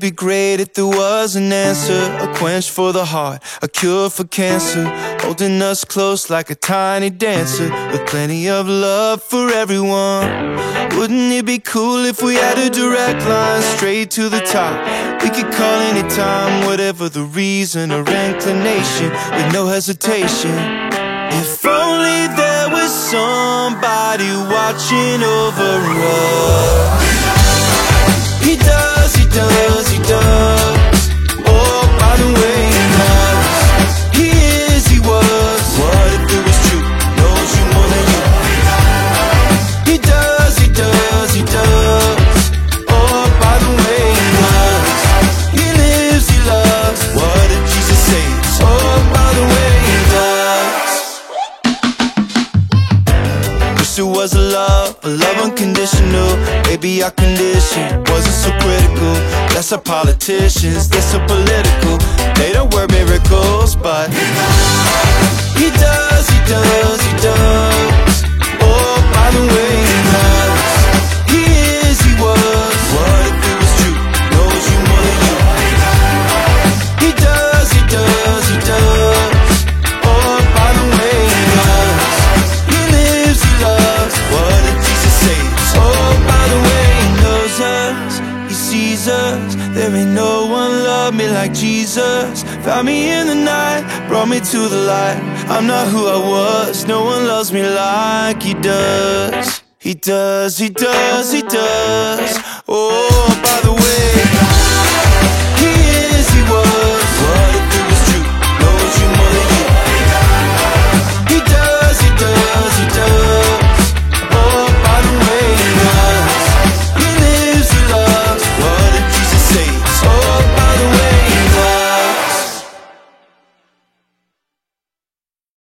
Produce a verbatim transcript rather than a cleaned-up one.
be great if there was an answer, a quench for the heart, a cure for cancer, holding us close like a tiny dancer, with plenty of love for everyone. Wouldn't it be cool if we had a direct line straight to the top? We could call anytime, whatever the reason or inclination, with no hesitation. If only there was somebody watching over us. He does, he does, he does. Oh, by the way he loves. He is, he was. What if it was true? Knows you more than you. He does, he does, he does. Oh, by the way he loves. He lives, he loves. What did Jesus say? Oh, by the way he loves. Wish it was a love, a love unconditional. Maybe our condition wasn't so critical. Less our politicians, they're so political. They don't work miracles, but he does, he does, he does. Oh, by the way he loves. He is, he was. What if it was true? Knows you more than you. He does, he does, he does. Oh, by the way he loves. He lives, he loves. What did Jesus say? Oh, by the way he knows us, he sees us. There ain't no one love me like Jesus. Found me in the night, brought me to the light. I'm not who I was, no one loves me like he does. He does, he does, he does. Oh, by the